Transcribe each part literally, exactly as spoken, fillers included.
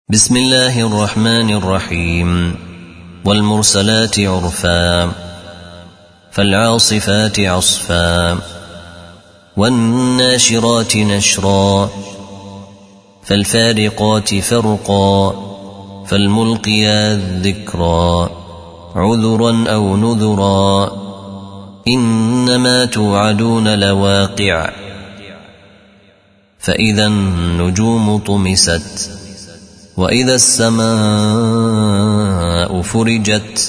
بسم الله الرحمن الرحيم والمرسلات عرفا فالعاصفات عصفا والناشرات نشرا فالفارقات فرقا فالملقيات ذكرا عذرا أو نذرا إنما توعدون لواقع فإذا النجوم طمست وإذا السماء فرجت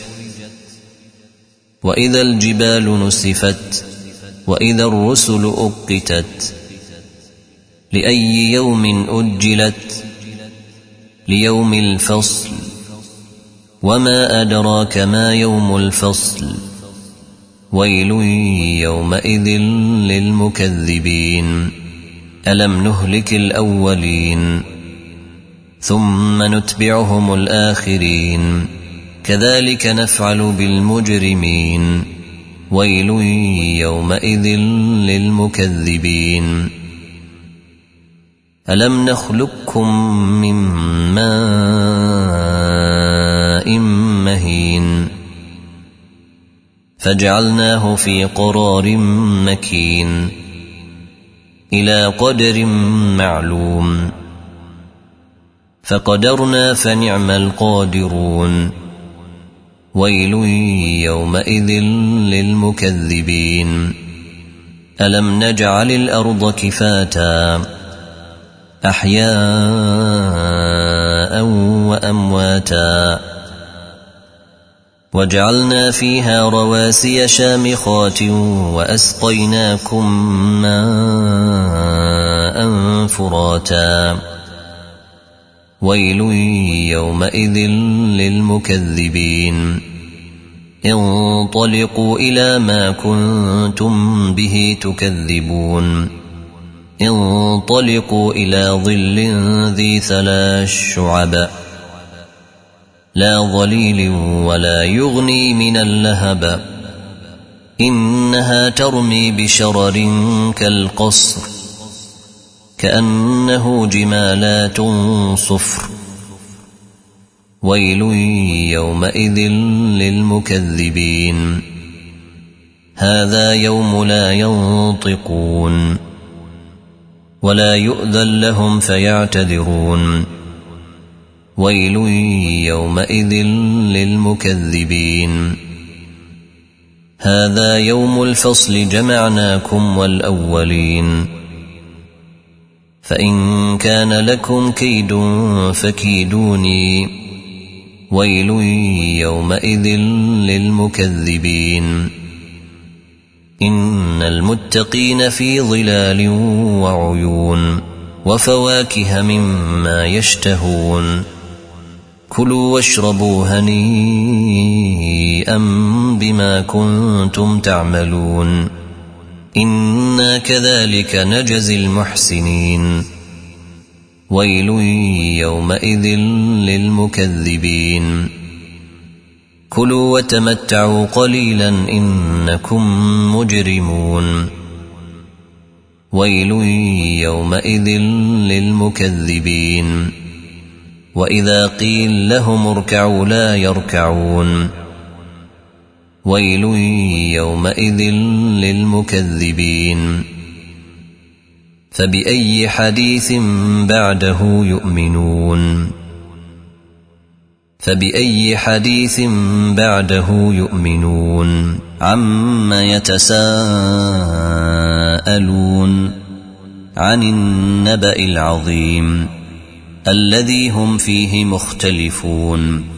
وإذا الجبال نسفت وإذا الرسل أقتت لأي يوم أجلت ليوم الفصل وما أدراك ما يوم الفصل ويل يومئذ للمكذبين ألم نهلك الأولين ثم نتبعهم الآخرين كذلك نفعل بالمجرمين ويل يومئذ للمكذبين ألم نخلقكم من ماء مهين فجعلناه في قرار مكين إلى قدر معلوم فقدرنا فنعم القادرون ويل يومئذ للمكذبين ألم نجعل الأرض كفاتا أحياء وأمواتا وجعلنا فيها رواسي شامخات وأسقيناكم ماء فراتا ويل يومئذ للمكذبين انطلقوا إلى ما كنتم به تكذبون انطلقوا إلى ظل ذي ثلاث شعب لا ظليل ولا يغني من اللهب إنها ترمي بشرر كالقصر كأنه جمالات صفر ويل يومئذ للمكذبين هذا يوم لا ينطقون ولا يؤذن لهم فيعتذرون ويل يومئذ للمكذبين هذا يوم الفصل جمعناكم والأولين فإن كان لكم كيد فكيدوني ويل يومئذ للمكذبين إن المتقين في ظلال وعيون وفواكه مما يشتهون كلوا واشربوا هنيئا بما كنتم تعملون إنا كذلك نجزي المحسنين ويل يومئذ للمكذبين كلوا وتمتعوا قليلا إنكم مجرمون ويل يومئذ للمكذبين وإذا قيل لهم اركعوا لا يركعون ويل يومئذ للمكذبين فبأي حديث بعده يؤمنون فبأي حديث بعده يؤمنون عما يتساءلون عن النبأ العظيم الذي هم فيه مختلفون